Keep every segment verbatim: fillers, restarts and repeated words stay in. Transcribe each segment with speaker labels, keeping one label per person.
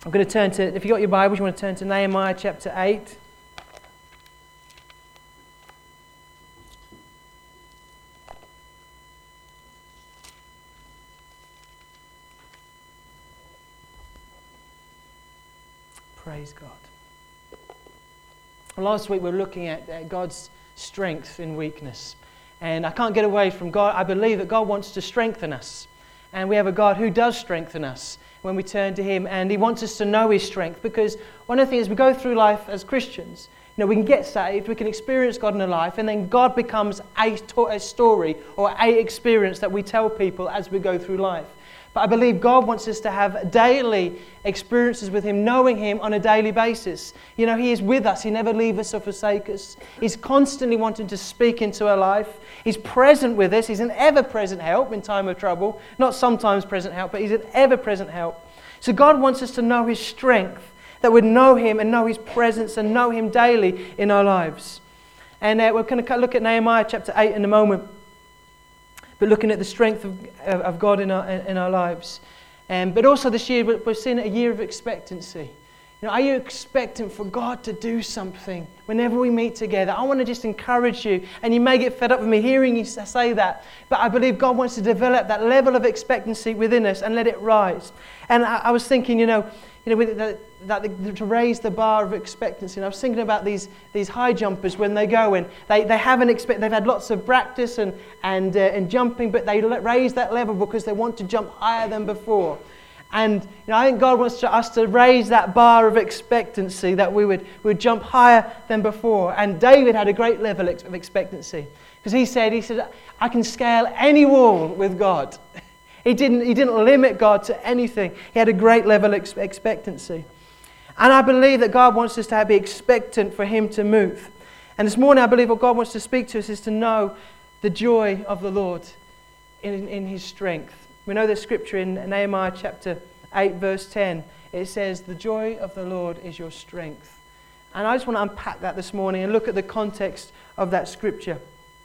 Speaker 1: I'm going to turn to, if you've got your Bibles, you want to turn to Nehemiah chapter eight. Praise God. Last week we were looking at uh, God's strength in weakness. And I can't get away from God. I believe that God wants to strengthen us. And we have a God who does strengthen us when we turn to Him. And He wants us to know His strength. Because one of the things, we go through life as Christians, you know, we can get saved, we can experience God in our life, and then God becomes a, to- a story or a experience that we tell people as we go through life. But I believe God wants us to have daily experiences with Him, knowing Him on a daily basis. You know, He is with us. He never leaves us or forsakes us. He's constantly wanting to speak into our life. He's present with us. He's an ever-present help in time of trouble. Not sometimes present help, but He's an ever-present help. So God wants us to know His strength, that we'd know Him and know His presence and know Him daily in our lives. And uh, we're going to look at Nehemiah chapter eight in a moment. But looking at the strength of, of God in our in our lives. Um, but also this year, we're seeing a year of expectancy. You know, are you expectant for God to do something whenever we meet together? I want to just encourage you, and you may get fed up with me hearing you say that, but I believe God wants to develop that level of expectancy within us and let it rise. And I, I was thinking, you know, you know, with the, that the, to raise the bar of expectancy. And I was thinking about these these high jumpers when they go and they, they haven't expect they've had lots of practice and and uh, and jumping, but they raise that level because they want to jump higher than before. And you know, I think God wants to, us to raise that bar of expectancy, that we would we would jump higher than before. And David had a great level of expectancy because he said he said I can scale any wall with God. He didn't, he didn't limit God to anything. He had a great level of ex- expectancy. And I believe that God wants us to be expectant for Him to move. And this morning I believe what God wants to speak to us is to know the joy of the Lord in, in His strength. We know the scripture in Nehemiah chapter eight verse ten. It says, the joy of the Lord is your strength. And I just want to unpack that this morning and look at the context of that scripture.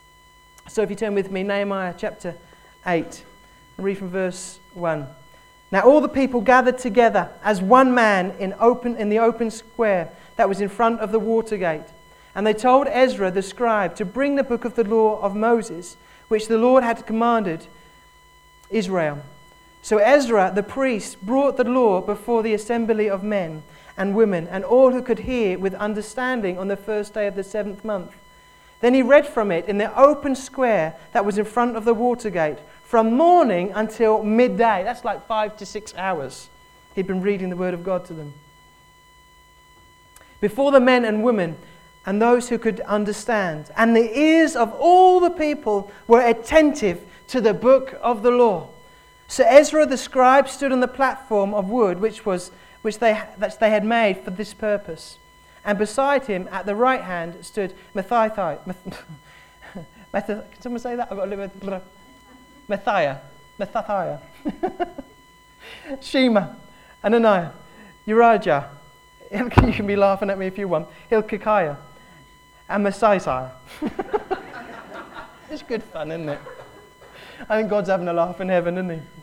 Speaker 1: So if you turn with me, Nehemiah chapter eight. Read from verse one. Now all the people gathered together as one man in open in the open square that was in front of the water gate. And they told Ezra the scribe to bring the book of the law of Moses, which the Lord had commanded Israel. So Ezra the priest brought the law before the assembly of men and women and all who could hear with understanding on the first day of the seventh month. Then he read from it in the open square that was in front of the water gate, from morning until midday. That's like five to six hours. He'd been reading the word of God to them. Before the men and women and those who could understand. And the ears of all the people were attentive to the book of the law. So Ezra the scribe stood on the platform of wood which was which they that they had made for this purpose. And beside him at the right hand stood Matthias. Can someone say that? I've got a little bit. Matthias, Matthias, Shema, Ananiah, Uriah, you can be laughing at me if you want, Hilkiah, and Messiah. It's good fun, isn't it? I think God's having a laugh in heaven, isn't He?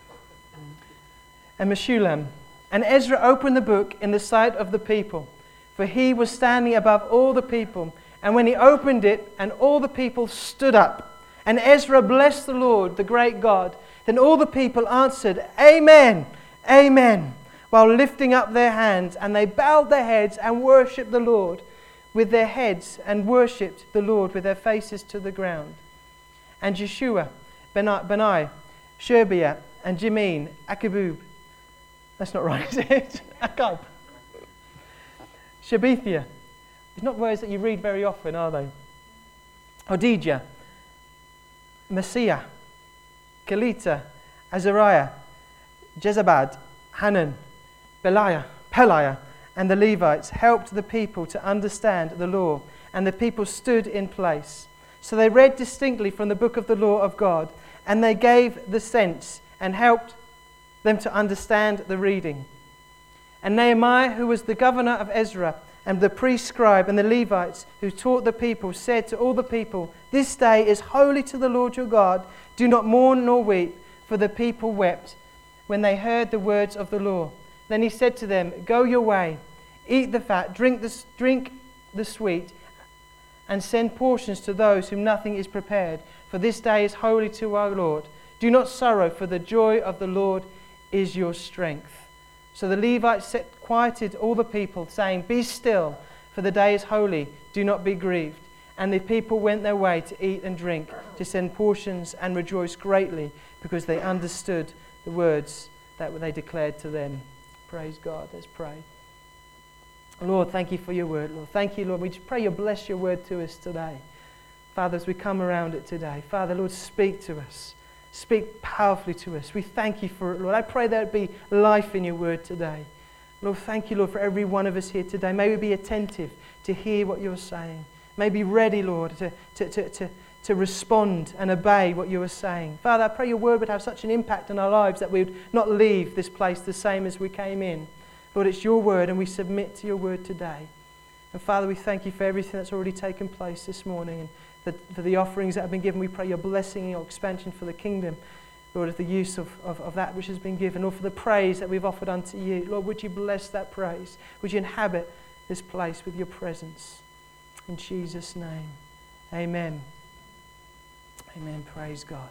Speaker 1: And Meshullam. And Ezra opened the book in the sight of the people, for he was standing above all the people. And when he opened it, and all the people stood up, and Ezra blessed the Lord, the great God. Then all the people answered, Amen, Amen, while lifting up their hands. And they bowed their heads and worshipped the Lord with their heads, and worshipped the Lord with their faces to the ground. And Jeshua, Benai, Sherebiah, and Jimin, Akibub. That's not right, is it? Akab. Shabethia. It's not words that you read very often, are they? Hodijah. Messiah, Kelita, Azariah, Jezabad, Hanan, Beliah, Peliah, and the Levites helped the people to understand the law, and the people stood in place. So they read distinctly from the book of the law of God, and they gave the sense and helped them to understand the reading. And Nehemiah, who was the governor of Ezra, and the priest scribe and the Levites who taught the people, said to all the people, This day is holy to the Lord your God. Do not mourn nor weep, for the people wept when they heard the words of the law. Then he said to them, "Go your way, eat the fat, drink the, drink the sweet, and send portions to those whom nothing is prepared, for this day is holy to our Lord. Do not sorrow, for the joy of the Lord is your strength." So the Levites set, quieted all the people, saying, "Be still, for the day is holy, do not be grieved." And the people went their way to eat and drink, to send portions, and rejoice greatly, because they understood the words that they declared to them. Praise God. Let's pray. Lord, thank you for your word, Lord. Thank you, Lord. We just pray you bless your word to us today. Father, as we come around it today, Father, Lord, speak to us. Speak powerfully to us. We thank you for it, Lord. I pray there be life in your word today. Lord, thank you, Lord, for every one of us here today. May we be attentive to hear what you're saying. May be ready, Lord, to, to, to, to, to respond and obey what you are saying. Father, I pray your word would have such an impact on our lives that we would not leave this place the same as we came in. Lord, it's your word, and we submit to your word today. And Father, we thank you for everything that's already taken place this morning, and the, for the offerings that have been given. We pray your blessing and your expansion for the kingdom, Lord, of the use of, of, of that which has been given. Lord, for the praise that we've offered unto you. Lord, would you bless that praise? Would you inhabit this place with your presence? In Jesus' name, amen. Amen. Praise God.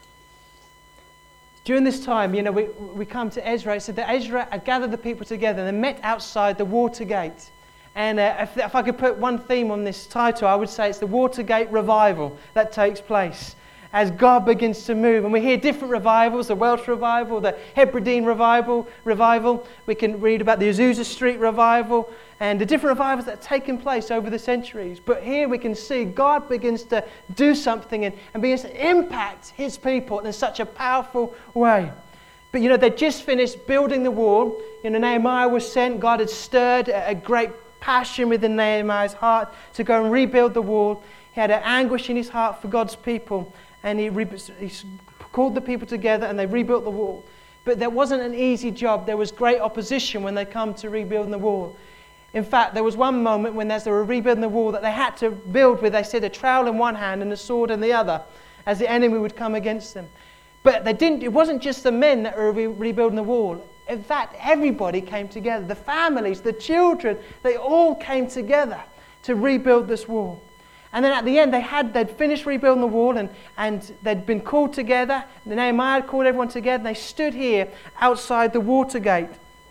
Speaker 1: During this time, you know, we, we come to Ezra. It said that Ezra had gathered the people together and they met outside the Watergate. And uh, if, if I could put one theme on this title, I would say it's the Watergate revival that takes place as God begins to move. And we hear different revivals, the Welsh revival, the Hebridean revival, revival. We can read about the Azusa Street revival and the different revivals that have taken place over the centuries. But here we can see God begins to do something and, and begins to impact his people in such a powerful way. But you know, they just finished building the wall. You know, Nehemiah was sent. God had stirred a, a great passion within Nehemiah's heart to go and rebuild the wall. He had an anguish in his heart for God's people, and he, re- he called the people together and they rebuilt the wall. But there wasn't an easy job. There was great opposition when they come to rebuilding the wall. In fact, there was one moment when as they were rebuilding the wall that they had to build with, they said, a trowel in one hand and a sword in the other, as the enemy would come against them. But they didn't. It wasn't just the men that were re- rebuilding the wall. In fact, everybody came together. The families, the children, they all came together to rebuild this wall. And then at the end, they had, they'd finished rebuilding the wall and, and they'd been called together. Nehemiah had called everyone together and they stood here outside the Watergate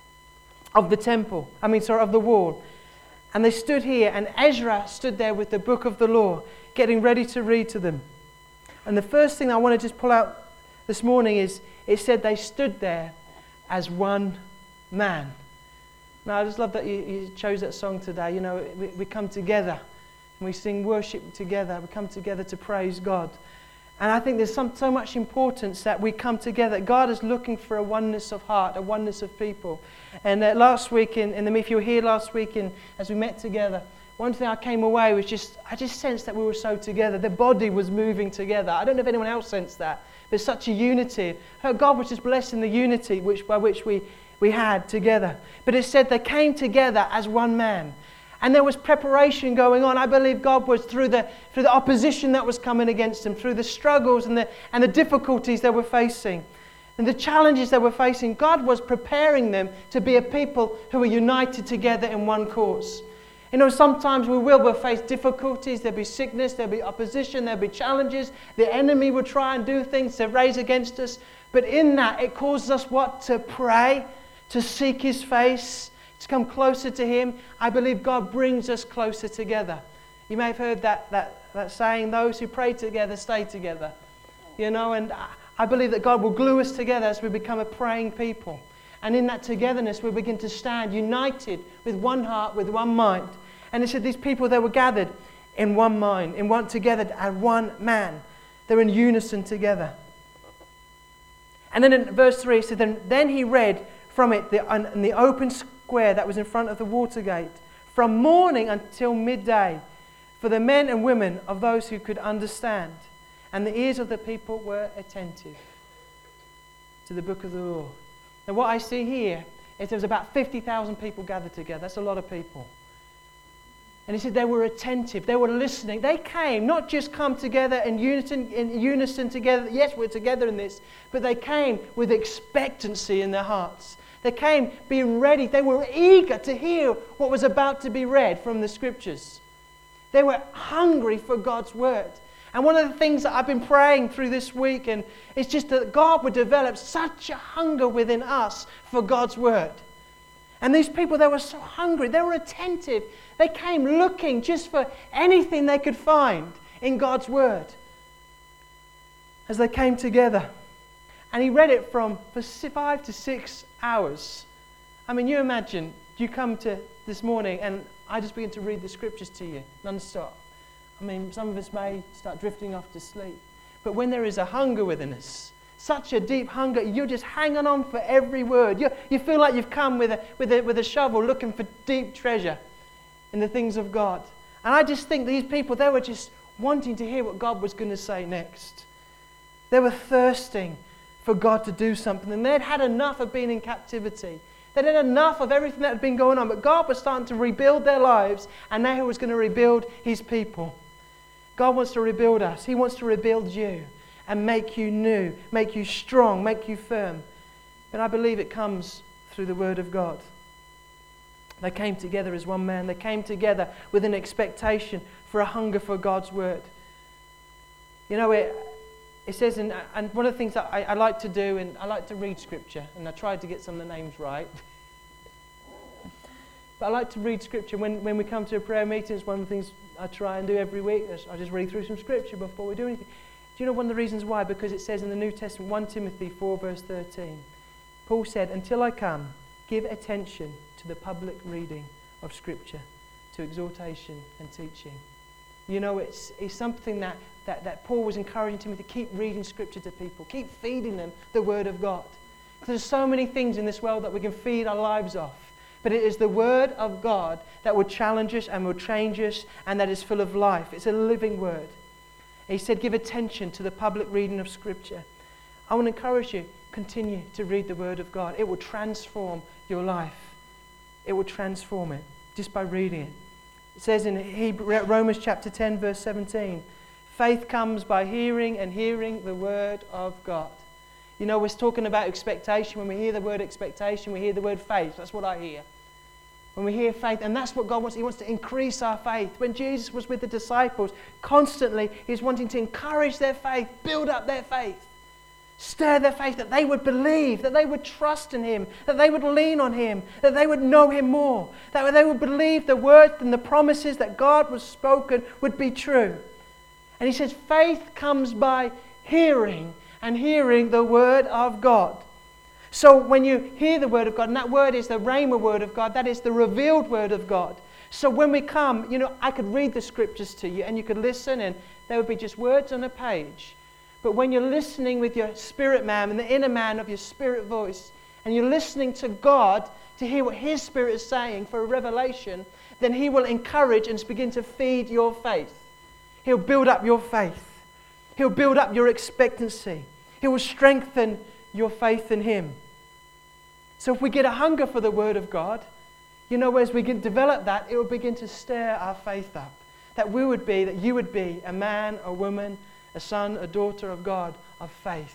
Speaker 1: of the temple. I mean, sorry, of the wall. And they stood here and Ezra stood there with the book of the law, getting ready to read to them. And the first thing I want to just pull out this morning is, it said they stood there as one man. Now, I just love that you, you chose that song today. You know, we, we come together and we sing worship together. We come together to praise God. And I think there's some, so much importance that we come together. God is looking for a oneness of heart, a oneness of people. And uh, last week, in, in the, if you were here last week, in, as we met together, one thing I came away was just, I just sensed that we were so together. The body was moving together. I don't know if anyone else sensed that. There's such a unity. God was just blessing the unity which by which we, we had together. But it said they came together as one man. And there was preparation going on. I believe God was through the through the opposition that was coming against them, through the struggles and the and the difficulties they were facing, and the challenges they were facing. God was preparing them to be a people who are united together in one cause. You know, sometimes we will we'll face difficulties. There'll be sickness, there'll be opposition, there'll be challenges. The enemy will try and do things to raise against us. But in that, it causes us what? To pray, to seek his face, to come closer to him. I believe God brings us closer together. You may have heard that, that, that saying, those who pray together stay together. You know, and I believe that God will glue us together as we become a praying people. And in that togetherness, we begin to stand united with one heart, with one mind. And it said these people, they were gathered in one mind, in one together as one man. They're in unison together. And then in verse three, it said, then, then he read from it the, in the open square that was in front of the Watergate, from morning until midday, for the men and women of those who could understand. And the ears of the people were attentive to the book of the law. Now what I see here is there was about fifty thousand people gathered together. That's a lot of people. And he said they were attentive. They were listening. They came, not just come together in unison, in unison together. Yes, we're together in this. But they came with expectancy in their hearts. They came being ready. They were eager to hear what was about to be read from the Scriptures. They were hungry for God's Word. And one of the things that I've been praying through this week and is just that God would develop such a hunger within us for God's Word. And these people, they were so hungry. They were attentive. They came looking just for anything they could find in God's Word. As they came together. And he read it from for five to six hours. I mean, you imagine, you come to this morning and I just begin to read the Scriptures to you, non-stop. I mean, some of us may start drifting off to sleep. But when there is a hunger within us, such a deep hunger, you're just hanging on for every word. You, you feel like you've come with a, with, a, with a shovel looking for deep treasure in the things of God. And I just think these people, they were just wanting to hear what God was going to say next. They were thirsting for God to do something. And they'd had enough of being in captivity. They'd had enough of everything that had been going on. But God was starting to rebuild their lives. And now He was going to rebuild His people. God wants to rebuild us. He wants to rebuild you and make you new, make you strong, make you firm. But I believe it comes through the Word of God. They came together as one man. They came together with an expectation for a hunger for God's Word. You know, it, it says, in, and one of the things that I, I like to do, and I like to read Scripture, and I tried to get some of the names right. But I like to read Scripture. When, when we come to a prayer meeting, it's one of the things I try and do every week. I just read through some Scripture before we do anything. Do you know one of the reasons why? Because it says in the New Testament, First Timothy four verse thirteen, Paul said, "Until I come, give attention to the public reading of Scripture, to exhortation and teaching." You know, it's, it's something that, that, that Paul was encouraging Timothy to keep reading Scripture to people, keep feeding them the Word of God. There's so many things in this world that we can feed our lives off. But it is the Word of God that will challenge us and will change us, and that is full of life. It's a living Word. He said, give attention to the public reading of Scripture. I want to encourage you, continue to read the Word of God. It will transform your life. It will transform it just by reading it. It says in Hebrew, Romans chapter ten, verse seventeen, faith comes by hearing, and hearing the Word of God. You know, we're talking about expectation. When we hear the word expectation, we hear the word faith. That's what I hear. When we hear faith, and that's what God wants. He wants to increase our faith. When Jesus was with the disciples, constantly He's wanting to encourage their faith, build up their faith, stir their faith, that they would believe, that they would trust in Him, that they would lean on Him, that they would know Him more, that they would believe the words and the promises that God was spoken would be true. And He says faith comes by hearing, and hearing the Word of God. So when you hear the Word of God, and that word is the Rhema Word of God, that is the revealed Word of God. So when we come, you know, I could read the Scriptures to you and you could listen and there would be just words on a page. But when you're listening with your spirit man and the inner man of your spirit voice, and you're listening to God to hear what His Spirit is saying for a revelation, then He will encourage and begin to feed your faith. He'll build up your faith. He'll build up your expectancy. He will strengthen your faith in Him. So if we get a hunger for the Word of God, you know, as we can develop that, it will begin to stir our faith up. That we would be, that you would be a man, a woman, a son, a daughter of God, of faith.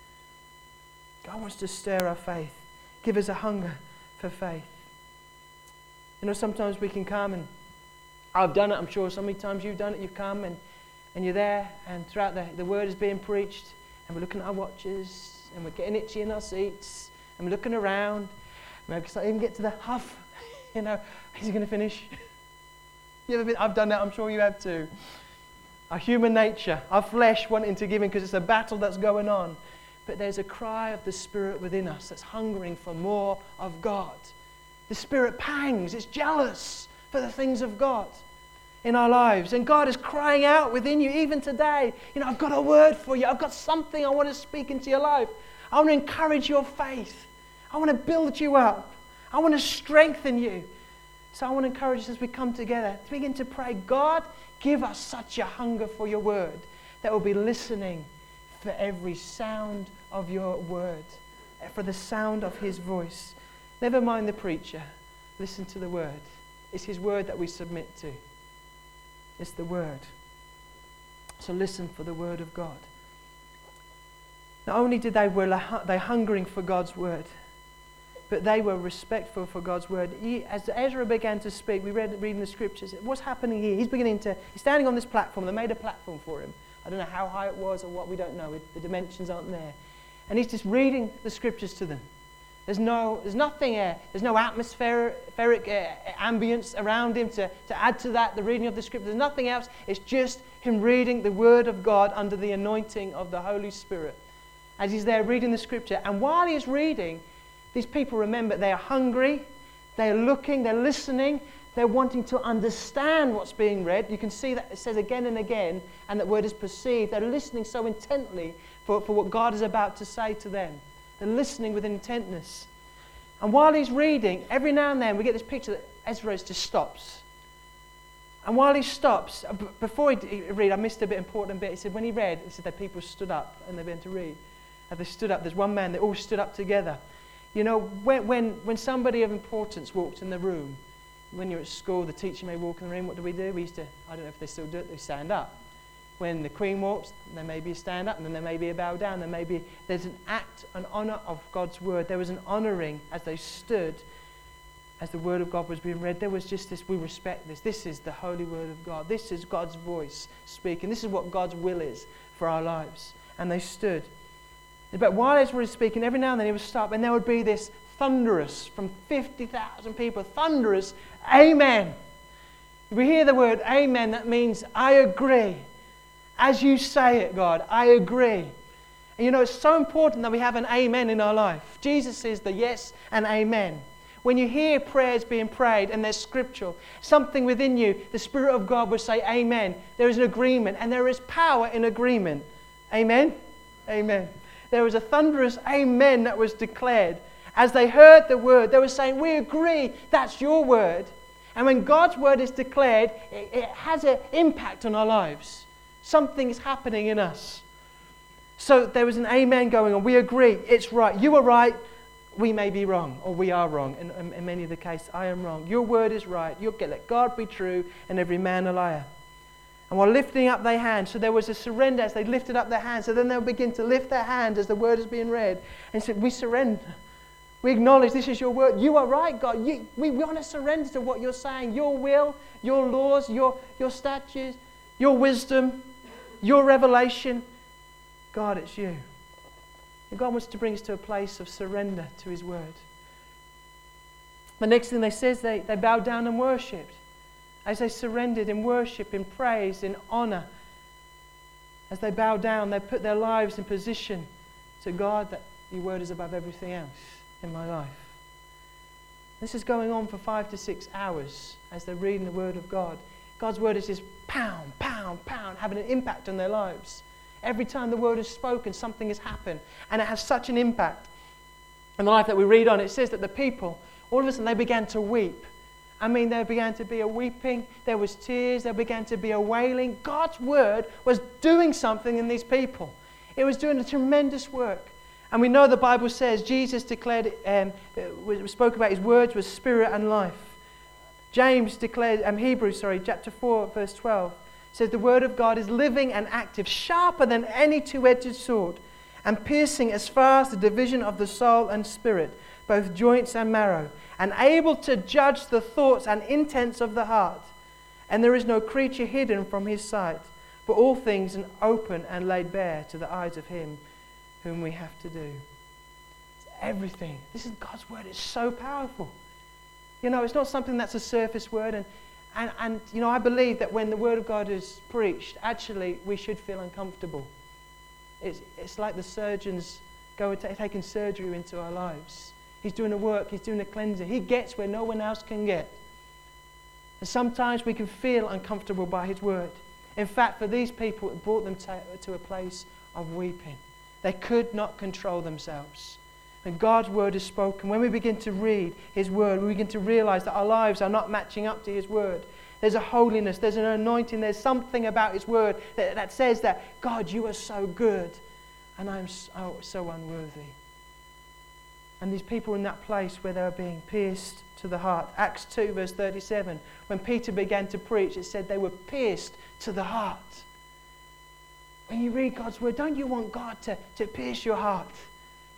Speaker 1: God wants to stir our faith. Give us a hunger for faith. You know, sometimes we can come, and I've done it, I'm sure so many times you've done it, you've come and, and you're there, and throughout the, the Word is being preached, and we're looking at our watches, and we're getting itchy in our seats, and we're looking around. Maybe we even get to the huff. You know, is he going to finish? You ever been? I've done that. I'm sure you have too. Our human nature, our flesh wanting to give in because it's a battle that's going on. But there's a cry of the Spirit within us that's hungering for more of God. The Spirit pangs. It's jealous for the things of God in our lives. And God is crying out within you even today. You know, I've got a word for you. I've got something I want to speak into your life. I want to encourage your faith. I want to build you up. I want to strengthen you. So I want to encourage us as we come together to begin to pray, God, give us such a hunger for your word that we'll be listening for every sound of your word, for the sound of His voice. Never mind the preacher. Listen to the word. It's His word that we submit to. It's the word. So listen for the word of God. Not only did they were they hungering for God's word, but they were respectful for God's word. He, as Ezra began to speak, we read reading the scriptures, what's happening here? He's beginning to, he's standing on this platform. They made a platform for him. I don't know how high it was or what, we don't know. It, the dimensions aren't there. And he's just reading the scriptures to them. There's no, there's nothing, uh, there's no atmospheric uh, ambience around him to, to add to that, the reading of the scripture. There's nothing else. It's just him reading the word of God under the anointing of the Holy Spirit. As he's there reading the scripture. And while he's reading, these people remember they are hungry, they're looking, they're listening, they're wanting to understand what's being read. You can see that it says again and again, and that word is perceived. They're listening so intently for, for what God is about to say to them. They're listening with intentness. And while he's reading, every now and then we get this picture that Ezra just stops. And while he stops, before he read, I missed a bit important bit. He said when he read, he said that people stood up and they began to read. And they stood up. There's one man, they all stood up together. You know, when, when, when somebody of importance walked in the room, when you're at school, the teacher may walk in the room, what do we do? We used to, I don't know if they still do it, they stand up. When the Queen walks, there may be a stand up, and then there may be a bow down. There may be, there's an act, an honour of God's word. There was an honouring as they stood, as the word of God was being read. There was just this, we respect this. This is the holy word of God. This is God's voice speaking. This is what God's will is for our lives. And they stood. But while Ezra was speaking, every now and then he would stop, and there would be this thunderous, from fifty thousand people, thunderous, amen. If we hear the word amen, that means I agree. As you say it, God, I agree. And you know, it's so important that we have an amen in our life. Jesus is the yes and amen. When you hear prayers being prayed and they're scriptural, something within you, the Spirit of God will say amen. There is an agreement, and there is power in agreement. Amen? Amen. There was a thunderous amen that was declared. As they heard the word, they were saying, we agree, that's your word. And when God's word is declared, it, it has an impact on our lives. Something is happening in us. So there was an amen going on. We agree, it's right. You are right, we may be wrong, or we are wrong. In, in, in many of the cases, I am wrong. Your word is right. You'll get, let God be true, and every man a liar. And while lifting up their hands, so there was a surrender as they lifted up their hands. So then they'll begin to lift their hands as the word is being read. And said, we surrender. We acknowledge this is your word. You are right, God. You, we want to surrender to what you're saying. Your will, your laws, your, your statutes, your wisdom, your revelation. God, it's you. And God wants to bring us to a place of surrender to his word. The next thing they says, they, they bowed down and worshipped. As they surrendered in worship, in praise, in honor, as they bowed down, they put their lives in position to God that your word is above everything else in my life. This is going on for five to six hours as they're reading the word of God. God's word is just pound, pound, pound, having an impact on their lives. Every time the word is spoken, something has happened. And it has such an impact. In the life that we read on, it says that the people, all of a sudden, they began to weep. I mean, there began to be a weeping, there was tears, there began to be a wailing. God's word was doing something in these people. It was doing a tremendous work. And we know the Bible says Jesus declared, um, spoke about his words was spirit and life. James declared, um, Hebrews, sorry, chapter four, verse twelve, says the word of God is living and active, sharper than any two-edged sword, and piercing as far as the division of the soul and spirit, both joints and marrow, and able to judge the thoughts and intents of the heart. And there is no creature hidden from his sight, but all things are open and laid bare to the eyes of him whom we have to do. It's everything. This is God's word. It's so powerful. You know, it's not something that's a surface word. And, and, and you know, I believe that when the word of God is preached, actually we should feel uncomfortable. It's, it's like the surgeons go and t- taking surgery into our lives. He's doing a work, he's doing a cleansing. He gets where no one else can get. And sometimes we can feel uncomfortable by his word. In fact, for these people, it brought them to, to a place of weeping. They could not control themselves. And God's word is spoken. When we begin to read his word, we begin to realize that our lives are not matching up to his word. There's a holiness, there's an anointing, there's something about his word that, that says that, God, you are so good, and I'm so, so unworthy. And these people in that place where they were being pierced to the heart. Acts two, verse thirty-seven. When Peter began to preach, it said they were pierced to the heart. When you read God's word, don't you want God to, to pierce your heart?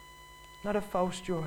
Speaker 1: not a false joy.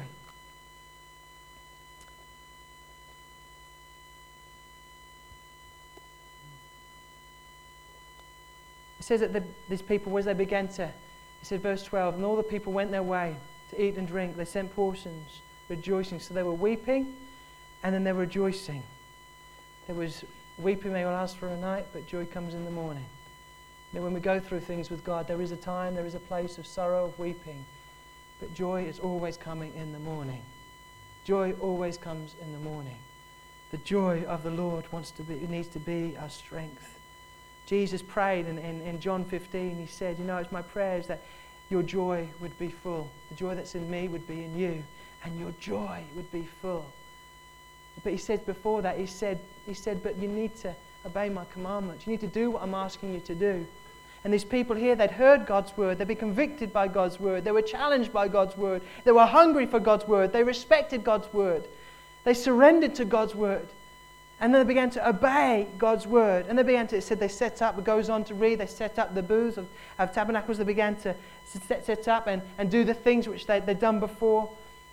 Speaker 1: It says that the, these people, as they began to, it said verse twelve, and all the people went their way to eat and drink. They sent portions, rejoicing. So they were weeping, and then they were rejoicing. There was weeping may last for a night, but joy comes in the morning. You know, when we go through things with God, there is a time, there is a place of sorrow, of weeping, but joy is always coming in the morning. Joy always comes in the morning. The joy of the Lord wants to be, it needs to be our strength. Jesus prayed in, in, in John fifteen, he said, you know, it's my prayers that your joy would be full. The joy that's in me would be in you, and your joy would be full. But he said before that, he said, he said, but you need to obey my commandments. You need to do what I'm asking you to do. And these people here, they'd heard God's word. They'd been convicted by God's word. They were challenged by God's word. They were hungry for God's word. They respected God's word. They surrendered to God's word. And then they began to obey God's word. And they began to, it said they set up, it goes on to read, they set up the booths of, of tabernacles. They began to set, set up and, and do the things which they, they'd done before.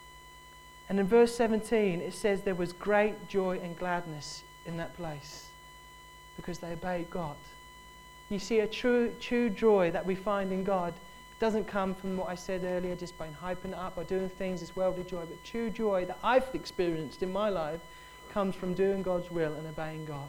Speaker 1: And in verse seventeen, it says there was great joy and gladness in that place because they obeyed God. You see, a true, true joy that we find in God doesn't come from what I said earlier, just by hyping it up or doing things, it's worldly joy. But true joy that I've experienced in my life comes from doing God's will and obeying God.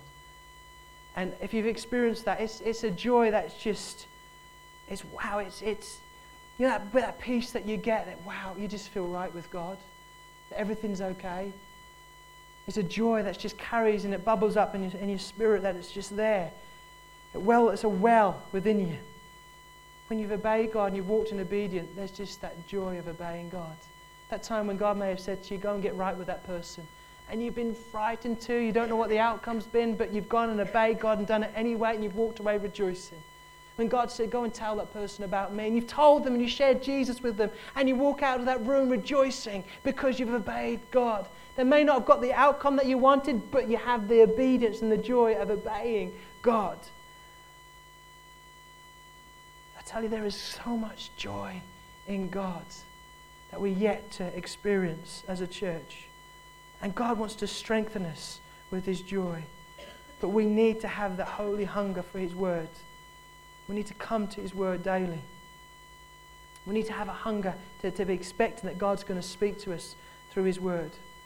Speaker 1: And if you've experienced that, it's it's a joy that's just, it's wow, it's, it's you know, that, that peace that you get, that wow, you just feel right with God, that everything's okay. It's a joy that just carries and it bubbles up in your, in your spirit, that it's just there. Well, it's a well within you. When you've obeyed God and you've walked in obedience, there's just that joy of obeying God. That time when God may have said to you, go and get right with that person. And you've been frightened too, you don't know what the outcome's been, but you've gone and obeyed God and done it anyway, and you've walked away rejoicing. When God said, go and tell that person about me, and you've told them and you shared Jesus with them, and you walk out of that room rejoicing because you've obeyed God. They may not have got the outcome that you wanted, but you have the obedience and the joy of obeying God. I tell you, there is so much joy in God that we're yet to experience as a church. And God wants to strengthen us with His joy. But we need to have that holy hunger for His word. We need to come to His word daily. We need to have a hunger to, to be expecting that God's going to speak to us through His word.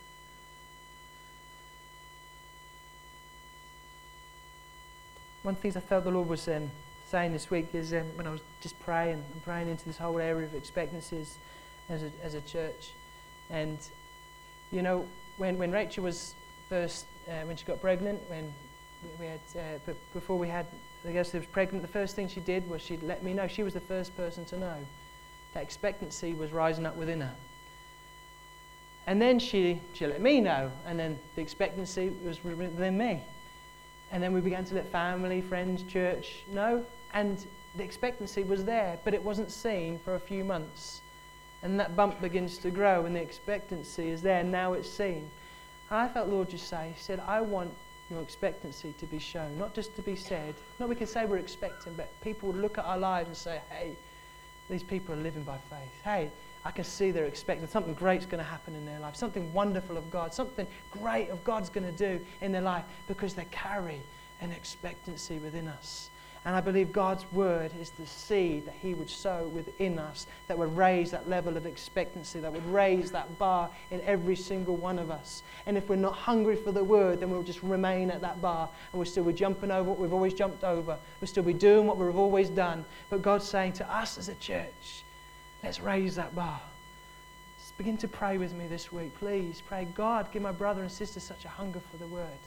Speaker 1: One of the things I felt the Lord was um, saying this week is um, when I was just praying and praying into this whole area of expectancies as a, as a church. And, you know, when, when Rachel was first, uh, when she got pregnant, when we had, uh, b- before we had, I guess she was pregnant, the first thing she did was she let me know. She was the first person to know that expectancy was rising up within her. And then she, she let me know, and then the expectancy was within me. And then we began to let family, friends, church know, and the expectancy was there, but it wasn't seen for a few months. And that bump begins to grow, and the expectancy is there, and now it's seen. And I felt the Lord just say, He said, I want your expectancy to be shown, not just to be said. Not we can say we're expecting, but people would look at our lives and say, hey, these people are living by faith. Hey, I can see they're expecting something great's going to happen in their life, something wonderful of God, something great of God's going to do in their life because they carry an expectancy within us. And I believe God's word is the seed that He would sow within us that would raise that level of expectancy, that would raise that bar in every single one of us. And if we're not hungry for the word, then we'll just remain at that bar and we'll still be jumping over what we've always jumped over. We'll still be doing what we've always done. But God's saying to us as a church, let's raise that bar. Just begin to pray with me this week. Please pray, God, give my brother and sister such a hunger for the word.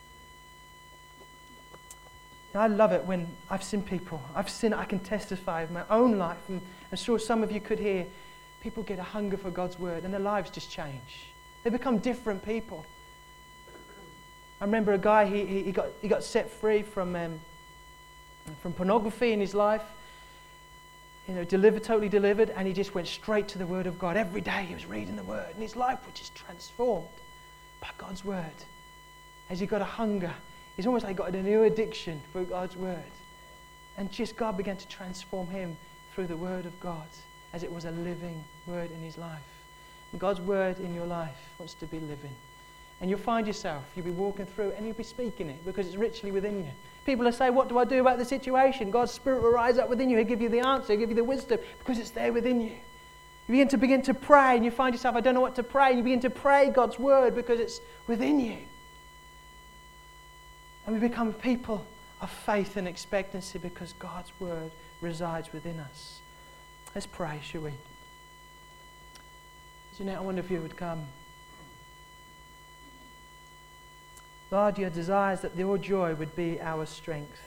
Speaker 1: I love it when I've seen people, I've seen it, I can testify of my own life, and I'm sure some of you could hear, people get a hunger for God's word and their lives just change. They become different people. I remember a guy, he, he, he, got, he got set free from, um, from pornography in his life, you know, delivered, totally delivered, and he just went straight to the word of God. Every day he was reading the word, and his life was just transformed by God's word. As he got a hunger, it's almost like he got a new addiction for God's word. And just God began to transform him through the word of God as it was a living word in his life. And God's word in your life wants to be living. And you'll find yourself, you'll be walking through and you'll be speaking it because it's richly within you. People will say, what do I do about the situation? God's Spirit will rise up within you. He'll give you the answer. He'll give you the wisdom because it's there within you. You begin to begin to pray and you find yourself, I don't know what to pray. And you begin to pray God's word because it's within you. And we become people of faith and expectancy because God's word resides within us. Let's pray, shall we? Jeanette, I wonder if you would come. Lord, your desire is that your joy would be our strength.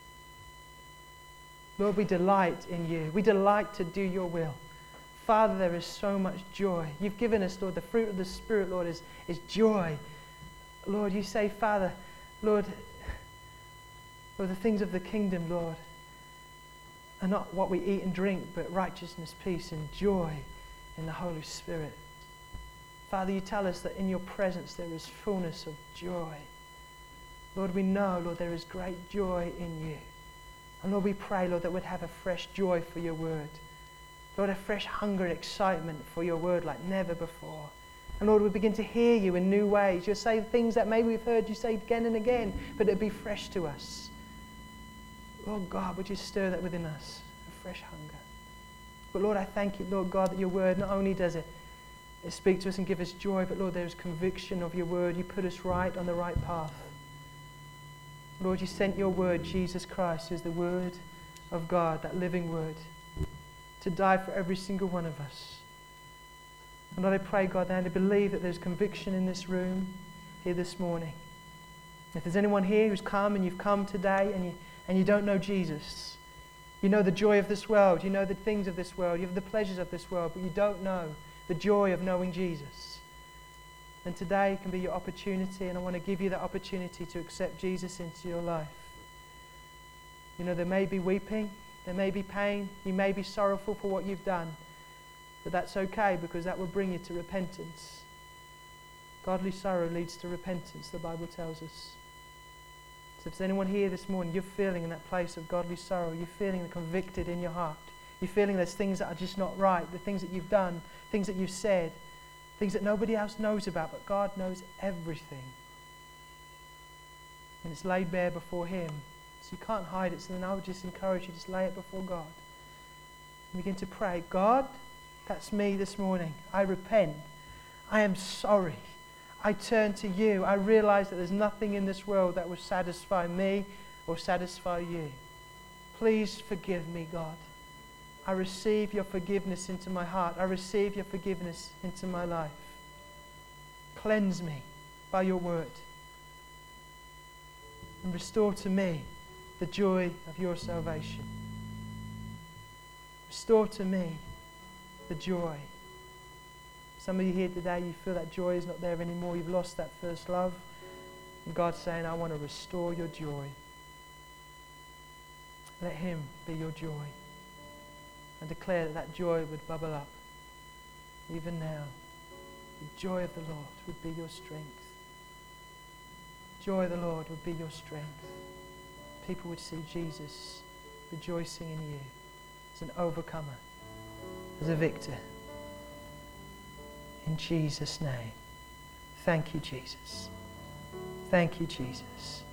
Speaker 1: Lord, we delight in you. We delight to do your will. Father, there is so much joy. You've given us, Lord, the fruit of the Spirit, Lord, is, is joy. Lord, you say, Father, Lord, Lord, the things of the kingdom, Lord, are not what we eat and drink, but righteousness, peace, and joy in the Holy Spirit. Father, you tell us that in your presence there is fullness of joy. Lord, we know, Lord, there is great joy in you. And Lord, we pray, Lord, that we'd have a fresh joy for your word. Lord, a fresh hunger and excitement for your word like never before. And Lord, we begin to hear you in new ways. You'll say things that maybe we've heard you say again and again, but it'd be fresh to us. Lord God, would you stir that within us, a fresh hunger. But Lord, I thank you, Lord God, that your word, not only does it, it speak to us and give us joy, but Lord, there is conviction of your word. You put us right on the right path. Lord, you sent your word, Jesus Christ, who is the word of God, that living word, to die for every single one of us. And Lord, I pray, God, and I believe that there's conviction in this room here this morning. If there's anyone here who's come and you've come today and you, and you don't know Jesus, you know the joy of this world, you know the things of this world, you have the pleasures of this world, but you don't know the joy of knowing Jesus. And today can be your opportunity, and I want to give you that opportunity to accept Jesus into your life. You know, there may be weeping, there may be pain, you may be sorrowful for what you've done, but that's okay because that will bring you to repentance. Godly sorrow leads to repentance, the Bible tells us. So if there's anyone here this morning, you're feeling in that place of godly sorrow, you're feeling convicted in your heart, you're feeling there's things that are just not right, the things that you've done, things that you've said, things that nobody else knows about, but God knows everything. And it's laid bare before him. So you can't hide it. So then I would just encourage you, just lay it before God. And begin to pray, God, that's me this morning. I repent. I am sorry. I turn to you. I realize that there's nothing in this world that will satisfy me or satisfy you. Please forgive me, God. I receive your forgiveness into my heart. I receive your forgiveness into my life. Cleanse me by your word. And restore to me the joy of your salvation. Restore to me the joy. Some of you here today, you feel that joy is not there anymore. You've lost that first love. And God's saying, I want to restore your joy. Let him be your joy. And declare that that joy would bubble up. Even now, the joy of the Lord would be your strength. Joy of the Lord would be your strength. People would see Jesus rejoicing in you as an overcomer, as a victor. In Jesus' name. Thank you, Jesus. Thank you, Jesus.